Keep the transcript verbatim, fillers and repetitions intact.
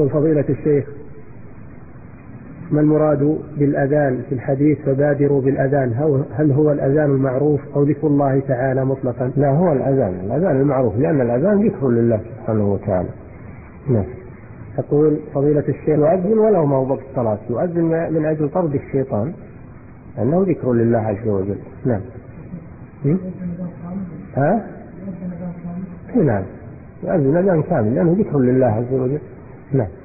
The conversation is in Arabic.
يقول فضيلة الشيخ: ما المراد بالأذان في الحديث فبادروا بالأذان؟ هل هو الأذان المعروف أو ذكر الله تعالى مطلقا؟ لا، هو الأذان الأذان المعروف، لأن الأذان ذكر لله سبحانه وتعالى. نعم. يقول فضيلة الشيخ: يؤذن ولو ما هو وقت الصلاة، يؤذن من أجل طرد الشيطان، أنه ذكر لله عز وجل. نعم. ها؟ نعم، يؤذن أذان كامل لأنه ذكر لله عز وجل. نعم.